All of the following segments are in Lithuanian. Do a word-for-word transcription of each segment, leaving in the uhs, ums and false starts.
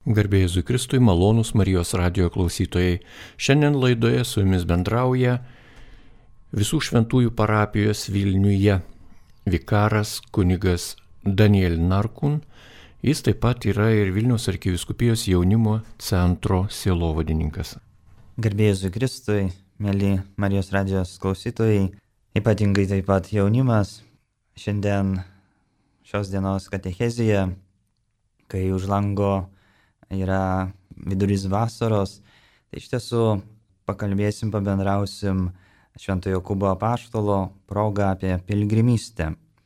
Garbė Jėzui Kristui, malonūs Marijos radijo klausytojai. Šiandien laidoje su jumis bendrauja Visų šventųjų parapijos Vilniuje vikaras kunigas Daniel Narkun. Jis taip pat yra ir Vilniaus arkivyskupijos jaunimo centro sielovadininkas. Garbė Jėzui Kristui, mėly Marijos radijos klausytojai, ypatingai taip pat jaunimas. Šiandien šios dienos katechezija, kai už lango yra vidurys vasaros, tai iš tiesų pakalbėsim, pabendrausim Švento Jokūbo apaštalo proga apie piligrimystę.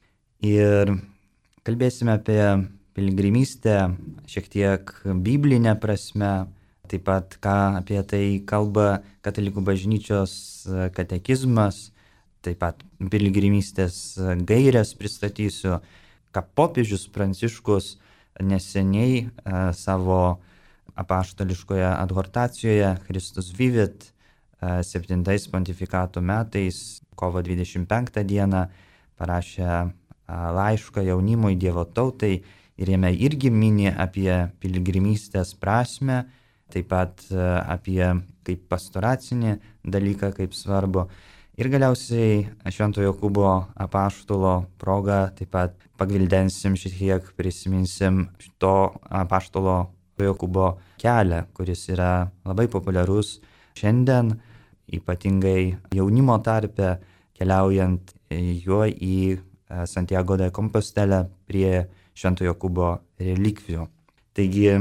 Ir kalbėsime apie piligrimystę šiek tiek biblinę prasme, taip pat ką apie tai kalba Katalikų bažnyčios katekizmas, taip pat piligrimystės gaires pristatysiu, ką popiežius Pranciškus neseniai e, savo apaštališkoje adhortacijoje Christus Vivit e, septintais pontifikato metais, kovo dvidešimt penktą dieną, parašė e, laišką jaunimui, Dievo tautai, ir jame irgi mini apie piligrimystės prasme, taip pat e, apie kaip pastoracinį dalyką, kaip svarbu. Ir galiausiai Švento Jokūbo apaštalo proga taip pat pagvildensim šiek tiek, prisiminsim to apaštalo Jokūbo kelią, kuris yra labai populiarus šiandien, ypatingai jaunimo tarpe, keliaujant juo į Santiago de Compostela prie Švento Jokūbo relikvijų. Taigi,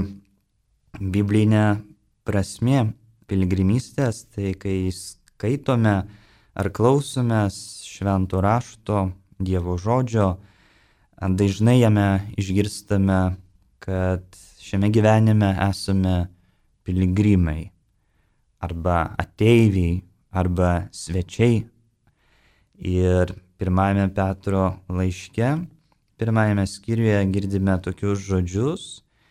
biblinė prasmė piligrimystės, tai kai skaitome ar klausomės švento rašto, Dievo žodžio, dažnai jame išgirstame, kad šiame gyvenime esame piligrimai, arba ateiviai, arba svečiai. Ir pirmajame Petro laiške, pirmajame skyriuje girdime tokius žodžius,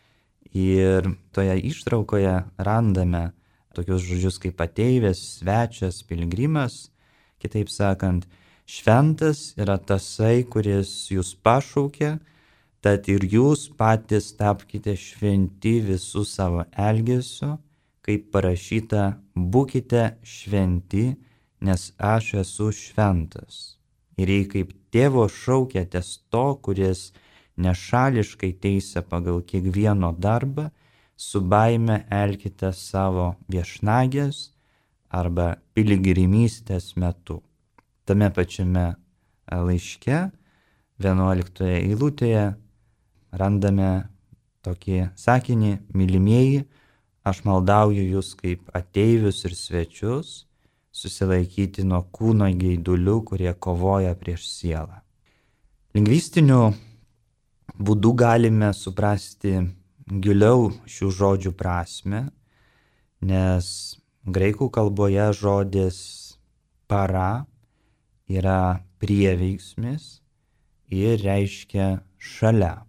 ir toje ištraukoje randame tokius žodžius kaip ateivis, svečias, piligrimas. Kitaip sakant, šventas yra tasai, kuris jūs pašaukė, tad ir jūs patys tapkite šventi visų savo elgesiu, kaip parašyta, būkite šventi, nes aš esu šventas. Ir jei kaip tėvo šaukėtės to, kuris nešališkai teisia pagal kiekvieno darbą, su baime elkite savo viešnagės arba piligrimystės metu. Tame pačiame laiške, vienuoliktoje eilutėje, randame tokį sakinį: mylimieji, aš maldauju jūs kaip ateivius ir svečius, susilaikyti nuo kūno geidulių, kurie kovoja prieš sielą. Lingvistiniu būdu galime suprasti giliau šių žodžių prasme, nes graikų kalboje žodis para yra prieveiksmis ir reiškia šalia.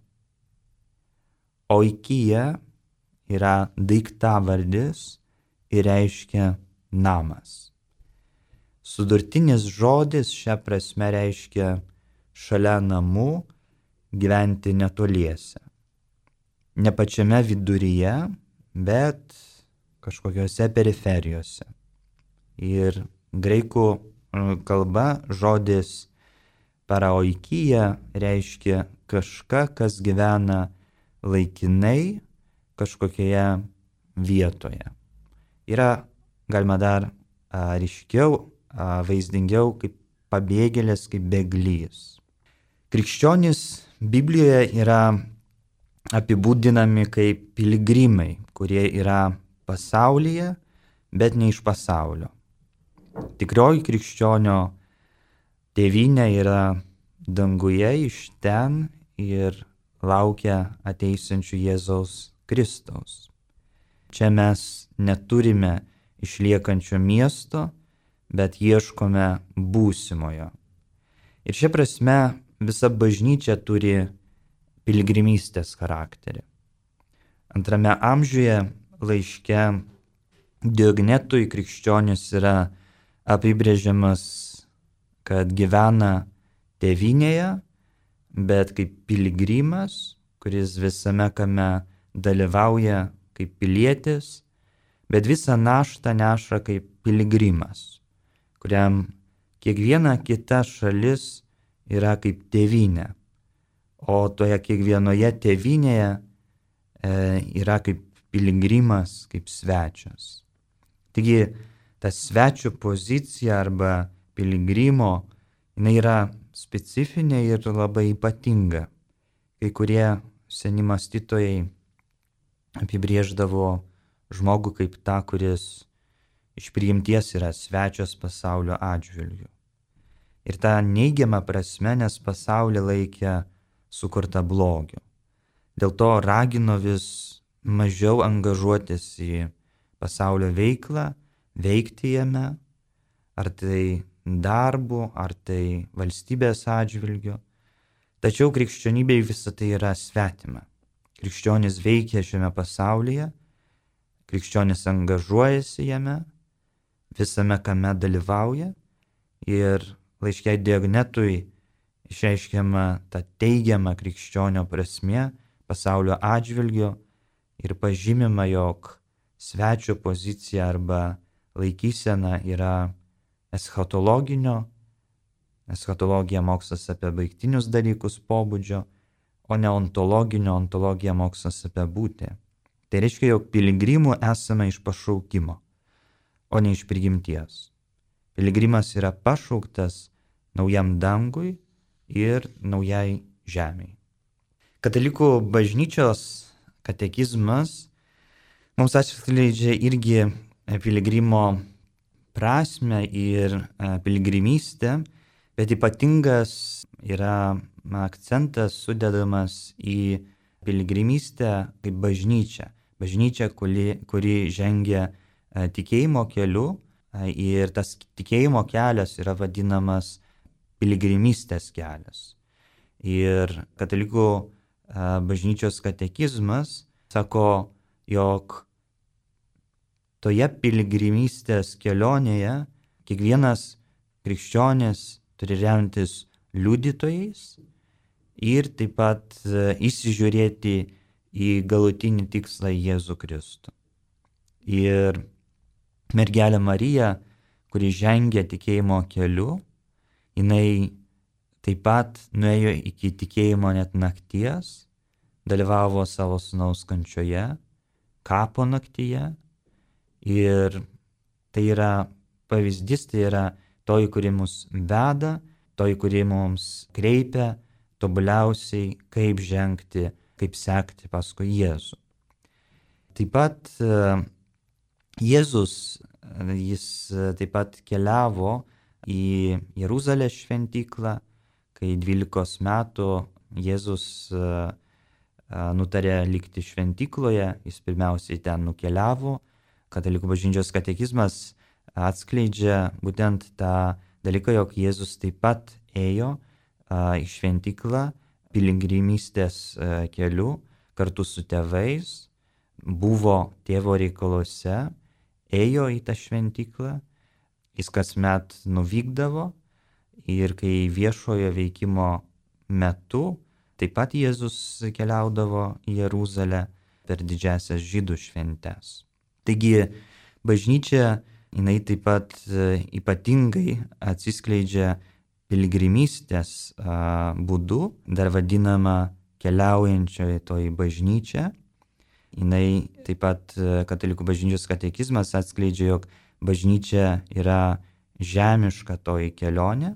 Oikija yra daiktavardis ir reiškia namas. Sudurtinis žodis šią prasme reiškia šalia namų, gyventi netoliese. Ne pačiame viduryje, bet kažkokiose periferijose. Ir graikų kalba žodis paraoikija reiškia kažką, kas gyvena laikinai kažkokioje vietoje. Yra, galima dar ryškiau, vaizdingiau, kaip pabėgėlis, kaip bėglys. Krikščionys Biblijoje yra apibūdinami kaip piligrimai, kurie yra pasaulyje, bet ne iš pasaulio. Tikroji krikščionio tėvynė yra danguje, iš ten, ir laukia ateisiančių Jėzaus Kristaus. Čia mes neturime išliekančio miesto, bet ieškome būsimojo. Ir šia prasme visa bažnyčia turi piligrimystės charakterį. Antrame amžiuje laiške Diognetui krikščionis yra apibrėžiamas, kad gyvena tėvynėje, bet kaip piligrimas, kuris visame kame dalyvauja kaip pilietis, bet visą naštą neša kaip piligrimas, kuriam kiekviena kita šalis yra kaip tėvynė, o toje kiekvienoje tėvynėje e, yra kaip piligrimas, kaip svečias. Taigi ta svečio pozicija arba piligrimo, jinai yra specifinė ir labai ypatinga. Kai kurie seni mąstytojai apibrėždavo žmogų kaip tą, kuris iš prigimties yra svečias pasaulio atžvilgiu. Ir tą neigiamą prasme, nes pasaulį laikė sukurta blogiu. Dėl to ragino vis mažiau angažuotis į pasaulio veiklą, veikti jame, ar tai darbu, ar tai valstybės atžvilgiu. Tačiau krikščionybei visa tai yra svetima. Krikščionis veikia šiame pasaulyje, krikščionis angažuojasi jame, visame kame dalyvauja ir laiške Diagnetui išreiškiama ta teigiama krikščionio prasmė pasaulio atžvilgiu ir pažymima, jog svečio pozicija arba laikysena yra eschatologinio, eschatologija mokslas apie baigtinius dalykus pobūdžio, o ne ontologinio, ontologija mokslas apie būtį. Tai reiškia, jog piligrimų esame iš pašaukimo, o ne iš prigimties. Piligrimas yra pašauktas naujam dangui ir naujai žemei. Katalikų bažnyčios katekizmas mums atskleidžia irgi piligrimo prasme ir piligrimystę, bet ypatingas yra akcentas sudedamas į piligrimystę kaip bažnyčią. Bažnyčia, kuri, kuri žengia tikėjimo keliu ir tas tikėjimo kelias yra vadinamas piligrimystės kelias. Ir katalikų bažnyčios katekizmas sako, jog toje piligrimystės kelionėje kiekvienas krikščionis turi remtis liudytojais ir taip pat įsižiūrėti į galutinį tikslą Jėzų Kristų. Ir mergelė Marija, kuri žengia tikėjimo keliu, jinai taip pat nuėjo iki tikėjimo net nakties, dalyvavo savo sūnaus kančioje, kapo naktyje. Ir tai yra pavyzdys, tai yra toji, kuri mus veda, toji, kuri mums kreipia tobuliausiai, kaip žengti, kaip sekti paskui Jėzų. Taip pat Jėzus, jis taip pat keliavo į Jeruzalės šventyklą, kai dvylikos metų Jėzus nutarė likti šventykloje, jis pirmiausiai ten nukeliavo. Katalikų bažnyčios katekizmas atskleidžia būtent tą dalyką, jog Jėzus taip pat ėjo a, į šventyklą piligrimystės a, keliu kartu su tėvais, buvo tėvo reikaluose, ėjo į tą šventyklą, jis kasmet nuvykdavo ir kai viešojo veikimo metu taip pat Jėzus keliaudavo į Jeruzalę per didžiąsias žydų šventes. Taigi bažnyčia, jinai taip pat ypatingai atsiskleidžia piligrimystės būdu, dar vadinama keliaujančioji toji bažnyčia. Jinai taip pat katalikų bažnyčios katekizmas atskleidžia, jog bažnyčia yra žemiška toji kelionė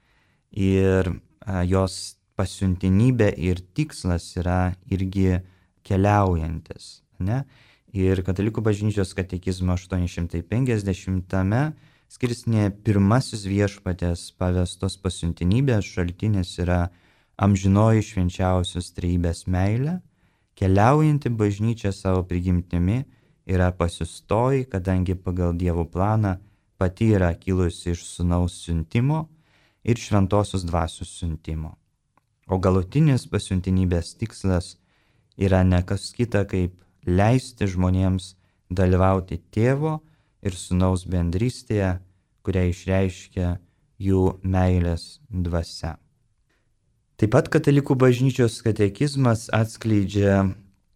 ir jos pasiuntinybė ir tikslas yra irgi keliaujantis, ne? Ir katalikų bažnyčios katekizmo aštuoni šimtai penkiasdešimtame skirsnyje pirmasis viešpaties pavestos pasiuntinybės šaltinis yra amžinoji švenčiausios trejybės meilė, keliaujanti bažnyčia savo prigimtimi yra pasiustoji, kadangi pagal Dievo planą pati yra kilusi iš sūnaus siuntimo ir šventosios dvasios siuntimo. O galutinis pasiuntinybės tikslas yra ne kas kita kaip leisti žmonėms dalyvauti tėvo ir sūnaus bendrystėje, kurią išreiškia jų meilės dvasia. Taip pat katalikų bažnyčios katekizmas atskleidžia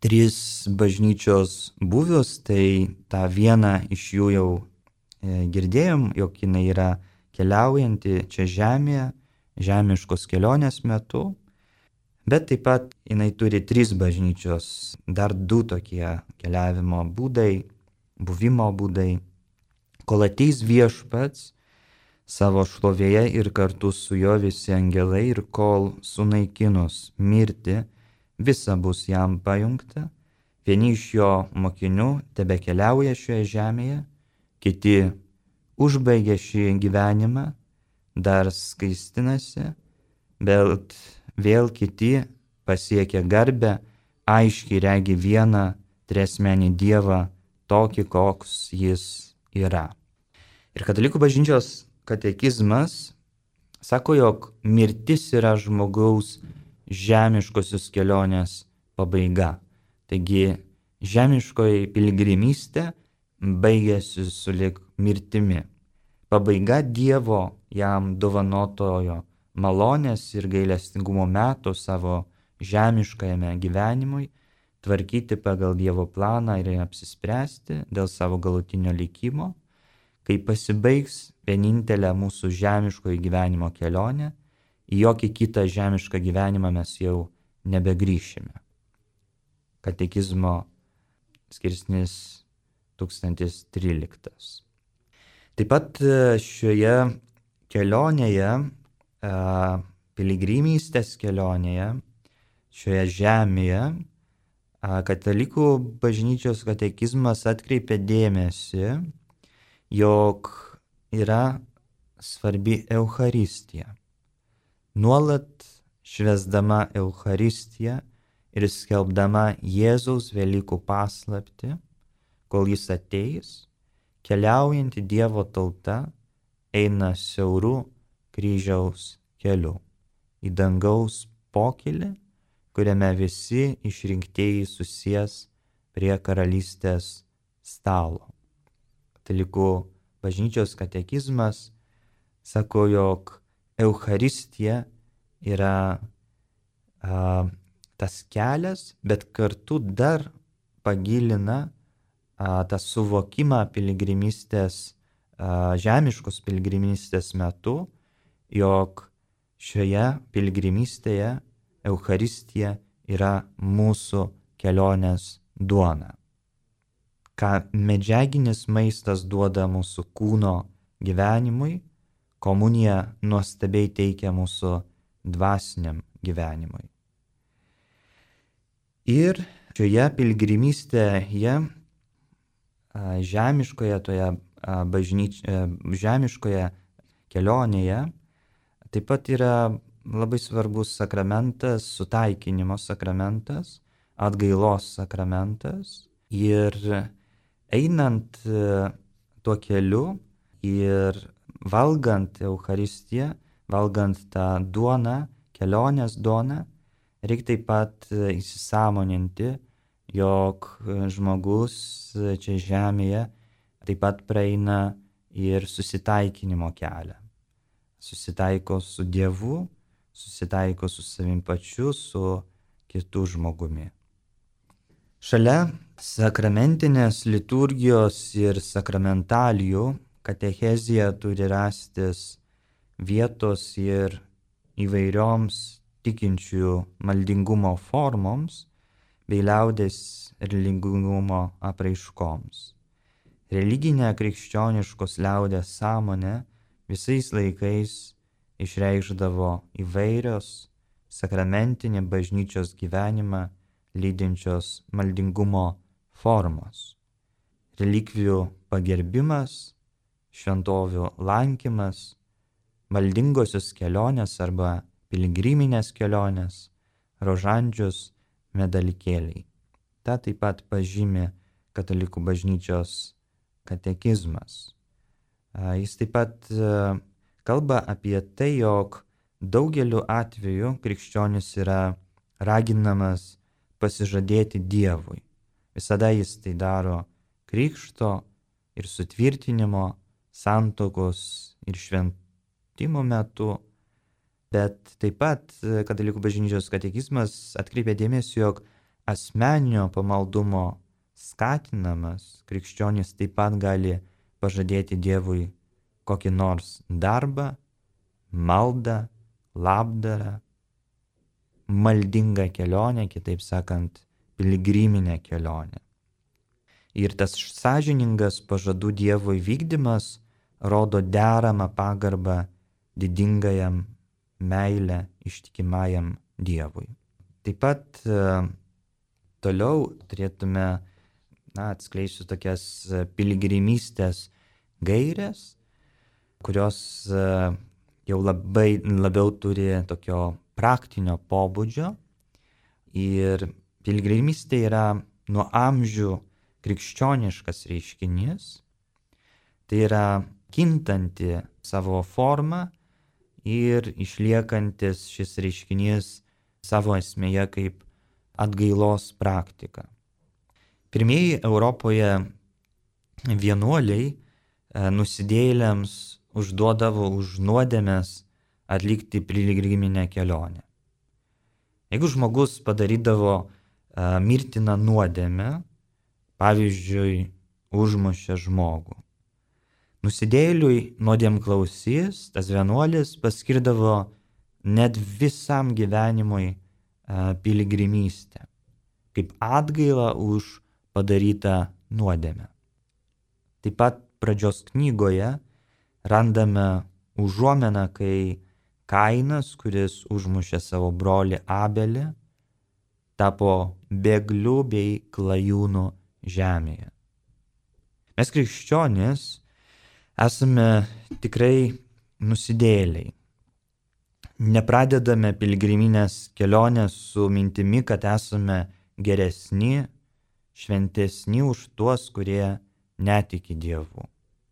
tris bažnyčios būvius, tai tą vieną iš jų jau girdėjom, jog jinai yra keliaujanti čia žemėje, žemiškos kelionės metu, bet taip pat jinai turi tris bažnyčios, dar du tokie keliavimo būdai, buvimo būdai, kol ateis viešpats savo šlovėje ir kartu su juo visi angelai ir kol sunaikinus mirtį, visa bus jam pajungta, vieni iš jo mokinių tebe keliauja šioje žemėje, kiti užbaigia šį gyvenimą, dar skaistinasi, bet vėl kiti pasiekia garbę, aiškiai regi vieną triasmenį Dievą, tokį, koks jis yra. Ir katalikų bažnyčios katekizmas sako, jog mirtis yra žmogaus žemiškosios kelionės pabaiga. Taigi žemiškoji piligrimystė baigėsi sulig mirtimi. Pabaiga Dievo jam dovanotojo malonės ir gailestingumo metų savo žemiškajame gyvenimui, tvarkyti pagal Dievo planą ir apsispręsti dėl savo galutinio likimo, kai pasibaigs vienintelė mūsų žemiškojo gyvenimo kelionė, į jokį kitą žemišką gyvenimą mes jau nebegrįšime. Katekizmo skirsnis tūkstantis tryliktas. Taip pat šioje kelionėje, piligrimystės kelionėje, šioje žemėje, katalikų bažnyčios katekizmas atkreipia dėmesį, jog yra svarbi Eucharistija. Nuolat švęsdama Eucharistiją ir skelbdama Jėzaus Velykų paslaptį, kol jis ateis, keliaujanti Dievo tauta eina siauru kryžiaus keliu į dangaus pokylį, kuriame visi išrinktieji susės prie karalystės stalo. Katalikų bažnyčios katekizmas sako, jog Eucharistija yra a, tas kelias, bet kartu dar pagilina a, tą suvokimą piligrimystės, a, žemiškos piligrimystės metu, jog šioje piligrimystėje Eucharistija yra mūsų kelionės duona. Ką medžiaginis maistas duoda mūsų kūno gyvenimui, komunija nuostabiai teikia mūsų dvasiniam gyvenimui. Ir šioje piligrimystėje, žemiškoje, toje bažnyč... žemiškoje kelionėje, taip pat yra labai svarbus sakramentas, sutaikinimo sakramentas, atgailos sakramentas. Ir einant tuo keliu ir valgant Eucharistiją, valgant tą duoną, kelionės duoną, reikia taip pat įsisąmoninti, jog žmogus čia žemėje taip pat praeina ir susitaikinimo kelią. Susitaiko su Dievu, susitaiko su savim pačiu, su kitu žmogumi. Šalia sakramentinės liturgijos ir sakramentalijų katechezija turi rastis vietos ir įvairioms tikinčiųjų maldingumo formoms bei liaudies religingumo apraiškoms. Religinė krikščioniškos liaudies sąmonė visais laikais išreikšdavo įvairios sakramentinį bažnyčios gyvenimą lydinčios maldingumo formos. Relikvijų pagerbimas, šventovių lankymas, maldingosios kelionės arba piligriminės kelionės, rožandžius, medalikėliai. Ta taip pat pažymi katalikų bažnyčios katekizmas. Jis taip pat kalba apie tai, jog daugeliu atveju krikščionis yra raginamas pasižadėti Dievui. Visada jis tai daro krikšto ir sutvirtinimo, santuokos ir šventimo metu, bet taip pat katalikų bažnyčios katekizmas atkreipia dėmesį, jog asmeninio pamaldumo skatinamas, krikščionis taip pat gali pažadėti Dievui kokį nors darbą, maldą, labdarą, maldingą kelionę, kitaip sakant, piligriminę kelionę. Ir tas sąžiningas pažadų Dievui vykdymas rodo deramą pagarbą didingajam meilę ištikimajam Dievui. Taip pat toliau turėtume, na, atskleisiu tokias piligrimystės gairės, kurios jau labai labiau turi tokio praktinio pobūdžio. Ir piligrimystė yra nuo amžių krikščioniškas reiškinys. Tai yra kintanti savo formą ir išliekantis šis reiškinys savo esmėje kaip atgailos praktika. Pirmieji Europoje vienuoliai nusidėjėliams užduodavo už nuodėmes atlikti piligriminę kelionę. Jeigu žmogus padarydavo uh, mirtiną nuodėmę, pavyzdžiui, užmušė žmogų, nusidėjėliui nuodėmklausys, tas vienuolis paskirdavo net visam gyvenimui uh, piligrimystę, kaip atgailą už padarytą nuodėmę. Taip pat pradžios knygoje randame užuomeną, kai Kainas, kuris užmušė savo brolį Abelį, tapo bėgliu bei klajūnu žemėje. Mes krikščionys esame tikrai nusidėjėliai. Nepradedame piligriminės kelionės su mintimi, kad esame geresni, šventesni už tuos, kurie netiki Dievu.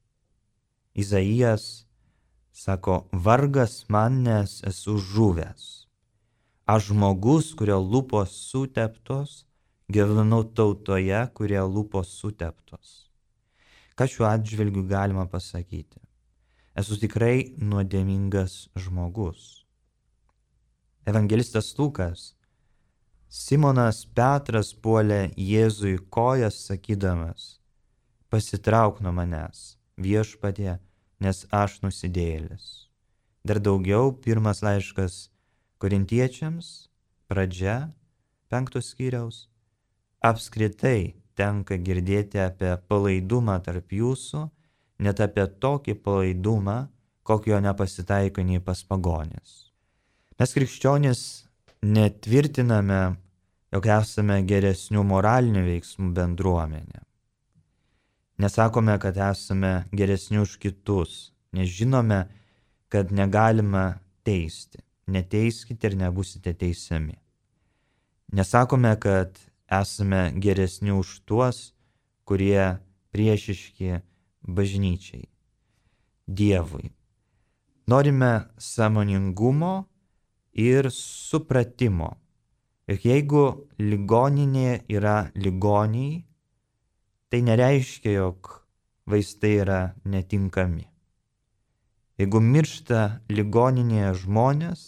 Izaijas sako, vargas man, nes esu žuvęs. Aš žmogus, kurio lūpos suteptos, gyvenu tautoje, kurie lūpos suteptos. Ką šiuo atžvilgiu galima pasakyti? Esu tikrai nuodėmingas žmogus. Evangelistas Lukas: Simonas Petras puolė Jėzui kojas sakydamas, pasitrauk nuo manęs, viešpatie, nes aš nusidėjėlis. Dar daugiau, pirmas laiškas Korintiečiams, pradžia, penktos skyriaus, apskritai tenka girdėti apie palaidumą tarp jūsų, net apie tokį palaidumą, kokio nepasitaiko nei pas pagonis. Mes krikščionys netvirtiname, jog esame geresnių moralinių veiksmų bendruomenė. Nesakome, kad esame geresni už kitus, nes žinome, kad negalima teisti. Neteiskite ir nebusite teisiami. Nesakome, kad esame geresni už tuos, kurie priešiški bažnyčiai, Dievui. Norime sąmoningumo ir supratimo. Ir jeigu ligoninė yra ligoniai, tai nereiškia, jog vaistai yra netinkami. Jeigu miršta ligoninėje žmonės,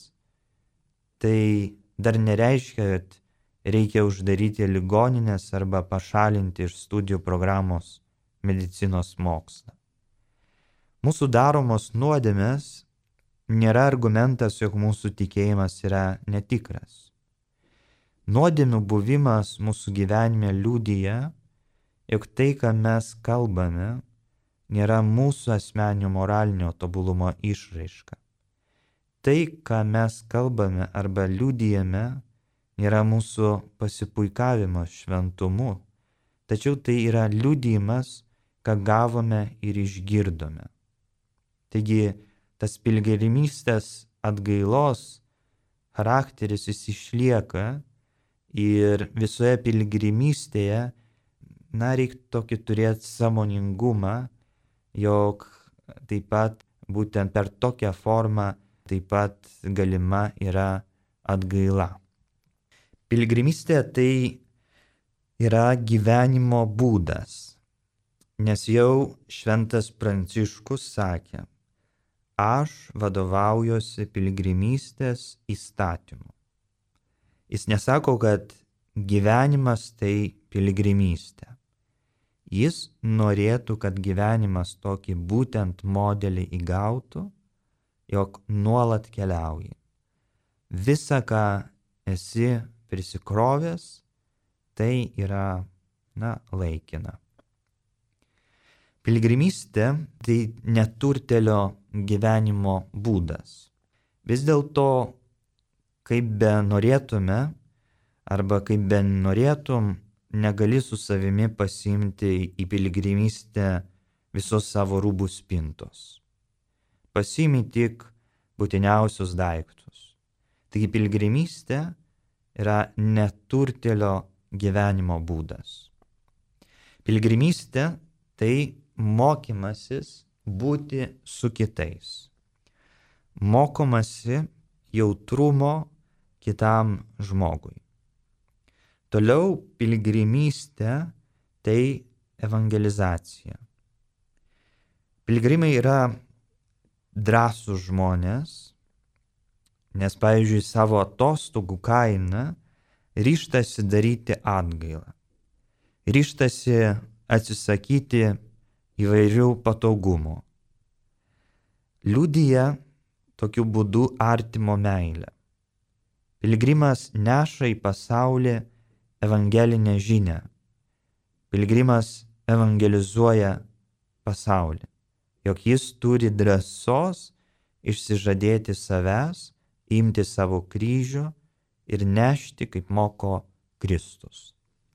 tai dar nereiškia, kad reikia uždaryti ligoninės arba pašalinti iš studijų programos medicinos mokslą. Mūsų daromos nuodėmės nėra argumentas, jog mūsų tikėjimas yra netikras. Nuodėmių buvimas mūsų gyvenime liudija, jog tai, ką mes kalbame, nėra mūsų asmeninio moralinio tobulumo išraiška. Tai, ką mes kalbame arba liudijame, nėra mūsų pasipuikavimas šventumu, tačiau tai yra liudijimas, ką gavome ir išgirdome. Taigi, tas piligrimystės atgailos charakteris jis išlieka ir visoje piligrimystėje, na, reikia tokį turėti sąmoningumą, jog taip pat būtent per tokią formą taip pat galima yra atgaila. Piligrimystė tai yra gyvenimo būdas, nes jau šventas Pranciškus sakė, aš vadovaujuosi piligrimystės įstatymu. Jis nesako, kad gyvenimas tai piligrimystė. Jis norėtų, kad gyvenimas tokį būtent modelį įgautų, jog nuolat keliauji. Visa, ką esi prisikrovęs, tai yra, na, laikina. Piligrimystė tai neturtelio gyvenimo būdas. Vis dėlto, kaip be norėtume, arba kaip be norėtum, negali su savimi pasiimti į piligrimystę visos savo rūbų spintos. Pasiimi tik būtiniausius daiktus. Taigi piligrimystė yra neturtelio gyvenimo būdas. Piligrimystė tai mokymasis būti su kitais. Mokomasi jautrumo kitam žmogui. Toliau piligrimystė tai evangelizacija. Piligrimai yra drąsūs žmonės, nes, pavyzdžiui, savo atostogų kainą ryžtasi daryti atgailą. Ryžtasi atsisakyti įvairių patogumų. Liudija tokiu būdu artimo meilę. Piligrimas neša į pasaulį evangelinę žinią. Piligrimas evangelizuoja pasaulį, jog jis turi drąsos išsižadėti savęs, imti savo kryžių ir nešti, kaip moko Kristus.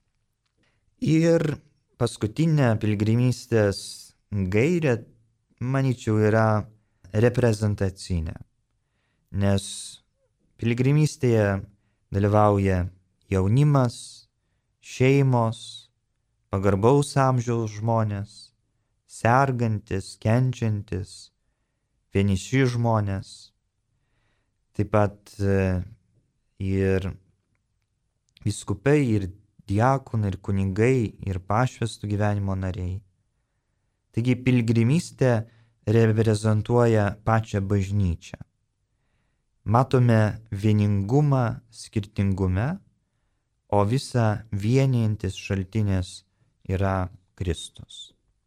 Ir paskutinė piligrimystės gairė, manyčiau, yra reprezentacinė, nes piligrimystėje dalyvauja jaunimas, šeimos, pagarbaus amžiaus žmonės, sergantis, kenčiantis, vieniši žmonės, taip pat ir vyskupai, ir diakonai, ir kunigai, ir pašvęstų gyvenimo nariai. Taigi piligrimystė reprezentuoja pačią bažnyčią. Matome vieningumą skirtingume, o visa vienijantis šaltinis yra Kristus.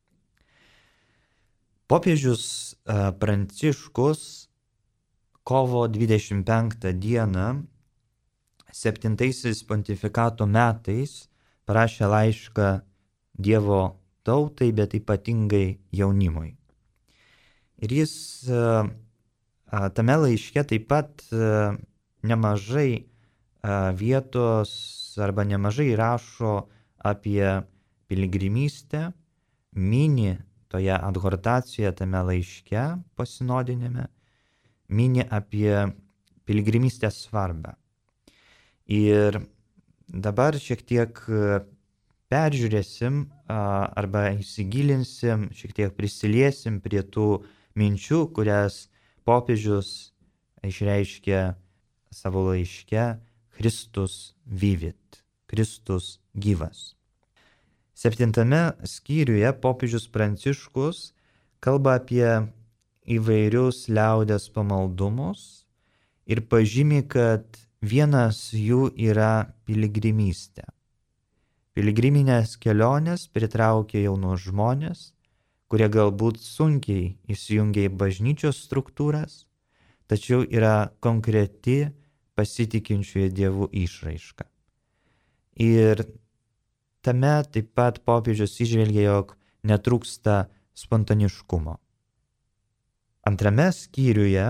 Popiežius Pranciškus kovo dvidešimt penktą dieną septintaisiais pontifikato metais parašė laišką Dievo tautai, bet ypatingai jaunimui. Ir jis tame laiške taip pat nemažai vietos arba nemažai rašo apie piligrimystę, mini toje adhortacijoje, tame laiške posinodinėme, mini apie piligrimystės svarbą. Ir dabar šiek tiek peržiūrėsim arba įsigilinsim, šiek tiek prisiliesim prie tų minčių, kurias popiežius išreiškė savo laiške Kristus vivit, Kristus gyvas. Septintame skyriuje popiežius Pranciškus kalba apie įvairius liaudies pamaldumus ir pažymi, kad vienas jų yra piligrimystė. Piligriminės kelionės pritraukia jaunus žmonės, kurie galbūt sunkiai įsijungia į bažnyčios struktūras, tačiau yra konkreti pasitikinčiųjų Dievų išraiška. Ir tame taip pat popiežius įžvelgia, jog netrūksta spontaniškumo. Antrame skyriuje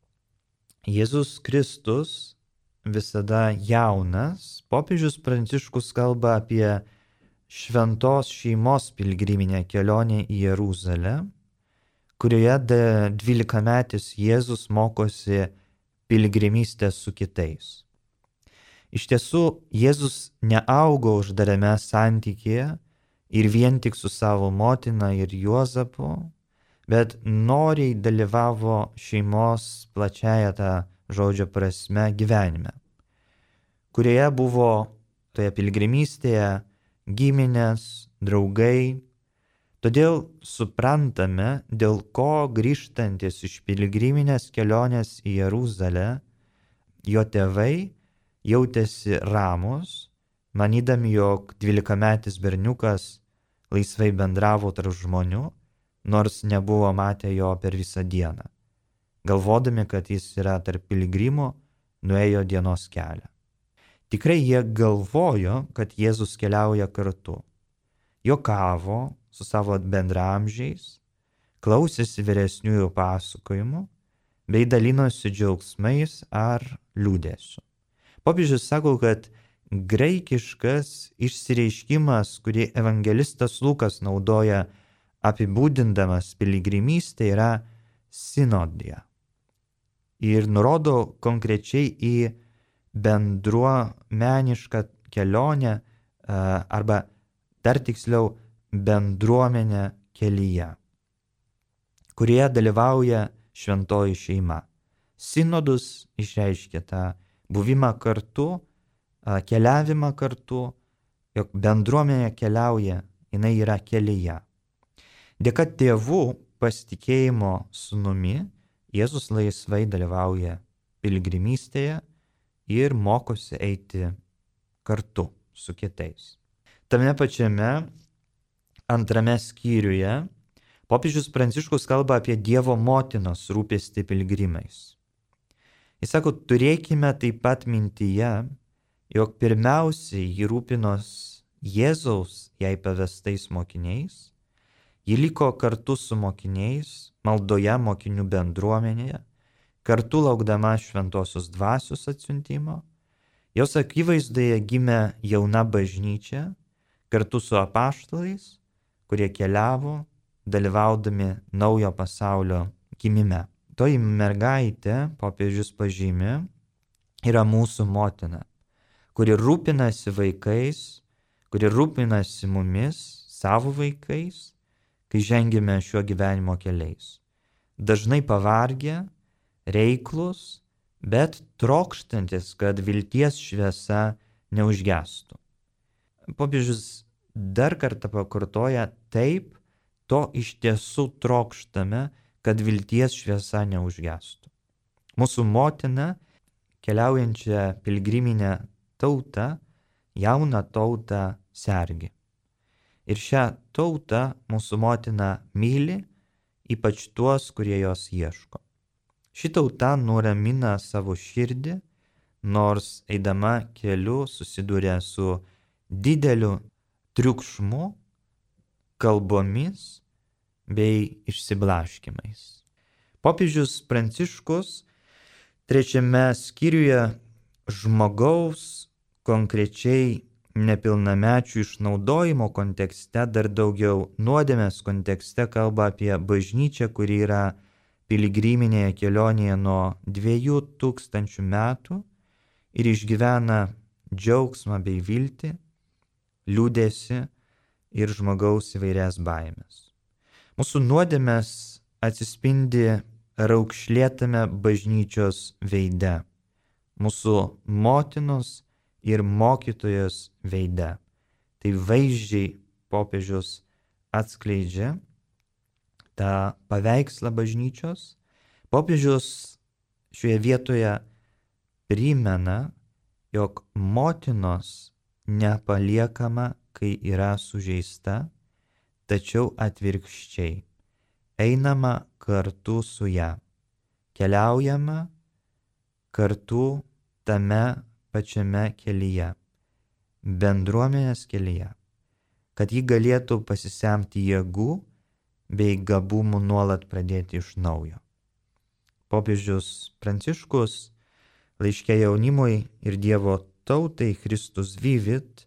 Jėzus Kristus visada jaunas, popiežius Pranciškus kalba apie šventos šeimos piligriminę kelionę į Jeruzalę, kurioje dvylikametis Jėzus mokosi piligrimystės su kitais. Iš tiesų, Jėzus neaugo uždarame santykyje ir vien tik su savo motina ir Juozapu, bet noriai dalyvavo šeimos plačiaja tą žodžio prasme gyvenime, kurioje buvo toje piligrimystėje giminės, draugai. Todėl suprantame, dėl ko grįžtantis iš piligriminės kelionės į Jeruzalę, jo tėvai jautėsi ramus manydami, jog dvylikametis berniukas laisvai bendravo tarp žmonių, nors nebuvo matę jo per visą dieną. Galvodami, kad jis yra tarp piligrimų, nuėjo dienos kelią. Tikrai jie galvojo, kad Jėzus keliauja kartu. Jokavo su savo bendraamžiais, klausėsi vyresniųjų pasakojimų, bei dalinosi džiaugsmais ar liūdėsiu. Popiežius sako, kad graikiškas išsireiškimas, kurį evangelistas Lukas naudoja apibūdindamas piligrimystę, yra sinodija. Ir nurodo konkrečiai į bendruomenišką kelionę arba dar tiksliau bendruomenę kelyje, kurie dalyvauja šventoji šeima. Sinodus išreiškia tą buvimą kartu, keliavimą kartu, jog bendruomenė keliauja, jinai yra kelyje. Dėka tėvų pasitikėjimo sūnumi, Jėzus laisvai dalyvauja piligrimystėje ir mokosi eiti kartu su kitais. Tame pačiame antrame skyriuje popiežius Pranciškus kalba apie Dievo motinos rūpestį piligrimais. Jis sako, turėkime taip pat mintyje, jog pirmiausiai jį rūpinos Jėzaus jai pavestais mokiniais, ji liko kartu su mokiniais, maldoje mokinių bendruomenėje, kartu laukdama šventosios dvasios atsiuntimo. Jos akivaizdoje gimė jauna bažnyčia, kartu su apaštalais, kurie keliavo, dalyvaudami naujo pasaulio gimime. Toji mergaitė, popiežius pažymi, yra mūsų motina, kuri rūpinasi vaikais, kuri rūpinasi mumis, savo vaikais, kai žengėme šiuo gyvenimo keliais. Dažnai pavargę, reiklus, bet trokštantis, kad vilties šviesa neužgestų. Popiežius dar kartą pakartoja, taip, to iš tiesų trokštame, kad vilties šviesa neužgestų. Mūsų motina, keliaujančią pilgriminę tautą, jauną tautą sergi. Ir šią tautą mūsų motina myli, ypač tuos, kurie jos ieško. Ši tauta nuramina savo širdį, nors eidama keliu susiduria su dideliu triukšmu, kalbomis bei išsiblaškimais. Popiežius Pranciškus trečiame skyriuje žmogaus, konkrečiai nepilnamečių išnaudojimo kontekste, dar daugiau nuodėmės kontekste kalba apie bažnyčią, kuri yra piligriminėje kelionėje nuo dviejų tūkstančių metų ir išgyvena džiaugsmą bei viltį, liūdėsi ir žmogaus įvairias baimės. Mūsų nuodėmės atsispindi raukšlėtame bažnyčios veide, mūsų motinos ir mokytojos veide. Tai vaizdžiai popiežius atskleidžia tą paveikslą bažnyčios. Popiežius šioje vietoje primena, jog motinos nepaliekama, kai yra sužeista, tačiau atvirkščiai. Einama kartu su ją, keliaujama kartu tame pačiame kelyje, bendruomenės kelyje, kad ji galėtų pasisemti jėgų bei gabumų nuolat pradėti iš naujo. Popiežius Pranciškus laiške jaunimui ir Dievo tautai Christus Vivit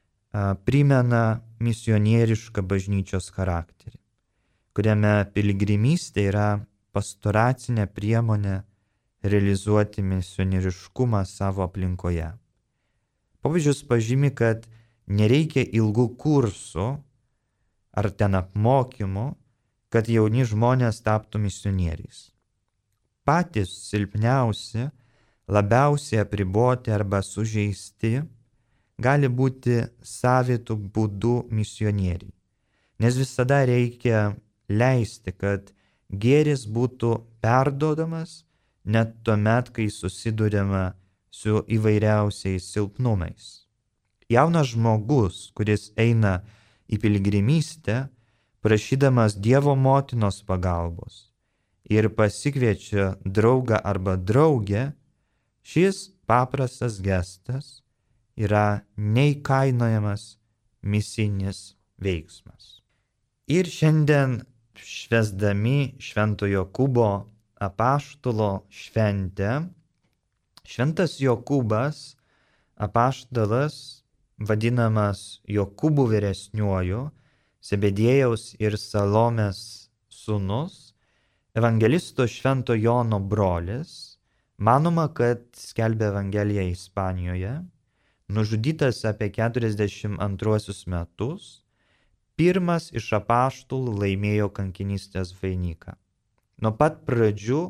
primena misionierišką bažnyčios charakterį, kuriame piligrimystė yra pastoracinė priemonė realizuoti misionieriškumą savo aplinkoje. Popiežius pažymi, kad nereikia ilgų kursų ar ten apmokymų, kad jauni žmonės taptų misionieriais. Patys silpniausi, labiausiai apriboti arba sužeisti gali būti savitų būdų misionieriai, nes visada reikia leisti, kad gėris būtų perduodamas net tuomet, kai susiduriama su įvairiausiais silpnumais. Jaunas žmogus, kuris eina į piligrimystę, prašydamas Dievo motinos pagalbos ir pasikviečia draugą arba draugę, šis paprastas gestas yra neįkainojamas misinis veiksmas. Ir šiandien švęsdami Švento Jokūbo apaštalo šventę, Šventas Jokūbas apaštalas, vadinamas Jokūbu vyresniuoju, Zebediejaus ir Salomės sūnus, evangelisto Švento Jono brolis, manoma, kad skelbė Evangeliją Ispanijoje, nužudytas apie keturiasdešimt antruosius metus, pirmas iš apaštalų laimėjo kankinystės vainiką. Nuo pat pradžių,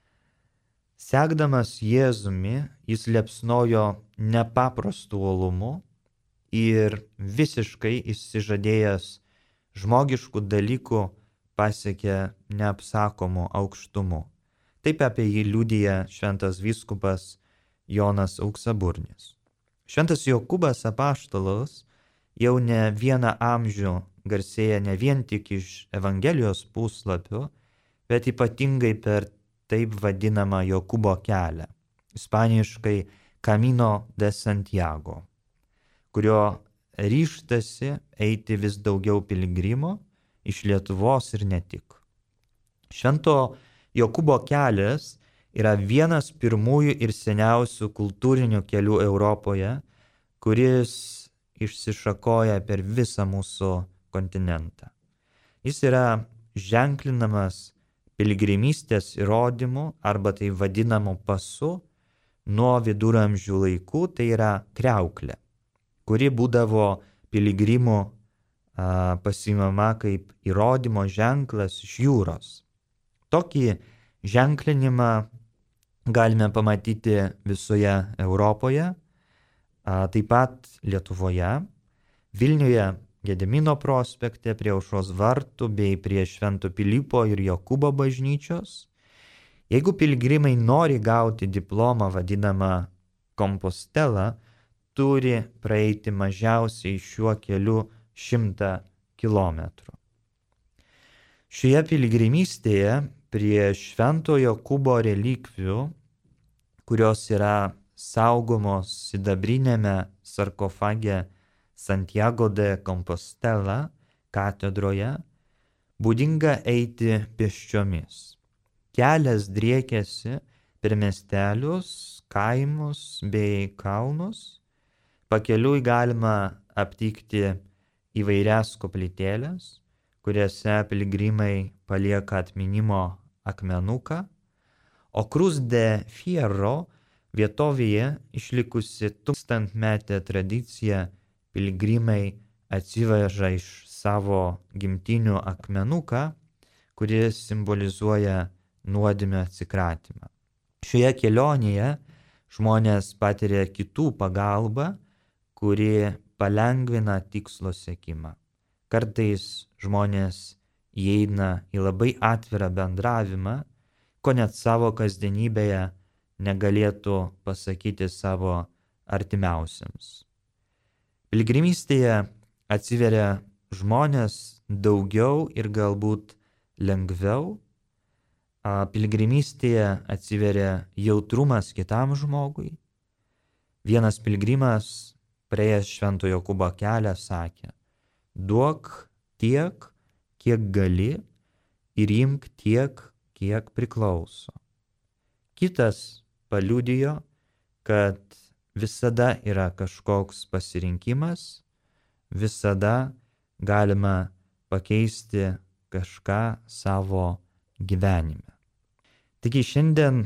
sekdamas Jėzumi, jis liepsnojo nepaprastu uolumu ir visiškai išsižadėjęs žmogiškų dalykų pasiekė neapsakomų aukštumų. Taip apie jį liudija šventas vyskupas Jonas Auksaburnis. Šventas Jokūbas apaštalas jau ne vieną amžių garsėja ne vien tik iš Evangelijos puslapių, bet ypatingai per taip vadinamą Jokūbo kelią, ispaniškai Camino de Santiago, kurio ryžtasi eiti vis daugiau piligrimų iš Lietuvos ir ne tik. Švento Jokūbo kelias yra vienas pirmųjų ir seniausių kultūrinių kelių Europoje, kuris išsišakoja per visą mūsų kontinentą. Jis yra ženklinamas piligrimystės įrodymu arba tai vadinamu pasu nuo viduramžių laikų, tai yra kriauklė, kuri būdavo piligrimų a, pasimama kaip įrodymo ženklas iš jūros. Tokį ženklinimą galime pamatyti visoje Europoje, a, taip pat Lietuvoje, Vilniuje, Gedimino prospekte, prie Aušros vartų bei prie Švento Pilypo ir Jokūbo bažnyčios. Jeigu piligrimai nori gauti diplomą vadinamą kompostelą, turi praeiti mažiausiai šiuo keliu šimtą kilometrų. Šioje piligrimystėje prie Švento Jokūbo relikvijų, kurios yra saugomos sidabrinėme sarkofage Santiago de Compostela katedroje, būdinga eiti pėsčiomis. Kelias driekėsi per miestelius, kaimus bei kalnus. Pakeliui galima aptikti įvairias koplytėles, kuriuose piligrimai palieka atminimo akmenuką, o Cruz de Fierro vietovėje išlikusi tūkstantmetė tradicija piligrimai atsiveža iš savo gimtinių akmenuką, kuris simbolizuoja nuodėmio atsikratymą. Šioje kelionėje žmonės patiria kitų pagalbą, kuri palengvina tikslo siekimą. Kartais žmonės įeina į labai atvirą bendravimą, ko net savo kasdienybėje negalėtų pasakyti savo artimiausiams. Piligrimystėje atsiveria žmonės daugiau ir galbūt lengviau. Piligrimystėje atsiveria jautrumas kitam žmogui. Vienas piligrimas praėjęs Švento Jokūbo kelią sakė: duok tiek, kiek gali ir imk tiek, kiek priklauso. Kitas paliudijo, kad visada yra kažkoks pasirinkimas, visada galima pakeisti kažką savo gyvenime. Taigi šiandien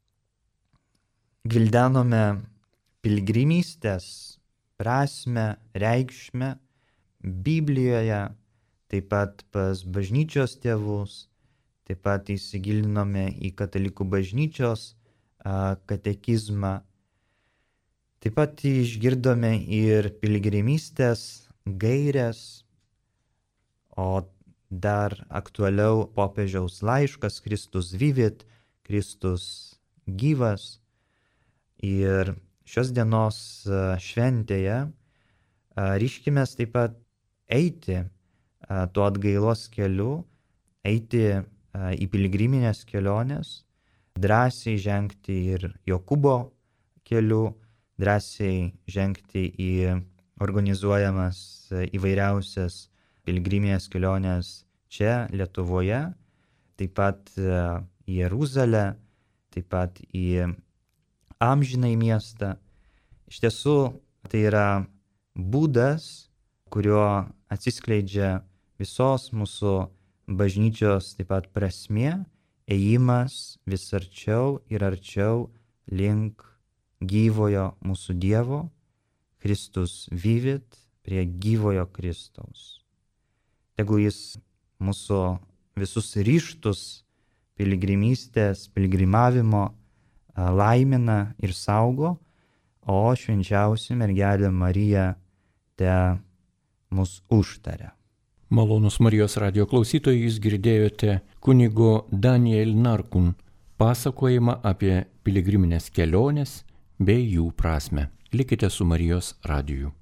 gvildenome piligrimystės prasmę, reikšmę Biblijoje, taip pat pas bažnyčios tėvus, taip pat įsigilinome į katalikų bažnyčios a, katekizmą. Taip pat išgirdome ir piligrimystės gaires, o dar aktualiau popiežiaus laiškas Kristus vivit, Kristus gyvas. Ir šios dienos šventėje ryškimės taip pat eiti tuo atgailos keliu, eiti į piligriminės keliones, drąsiai žengti ir Jokūbo keliu, drąsiai žengti į organizuojamas įvairiausias piligriminės keliones čia Lietuvoje, taip pat į Jeruzalę, taip pat į amžinąjį miestą. Iš tiesų, tai yra būdas, kuriuo atsiskleidžia visos mūsų bažnyčios taip pat prasmė, ėjimas vis arčiau ir arčiau link gyvojo mūsų Dievo, Kristus vivit, prie gyvojo Kristaus. Tegul jis mūsų visus ryžtus piligrimystės, piligrimavimo laimina ir saugo, o švenčiausia mergelė Marija te mus užtaria. Malonus Marijos radijo klausytojai, jūs girdėjote kunigo Daniel Narkun pasakojimą apie piligriminės keliones bei jų prasmę. Likite su Marijos radiju.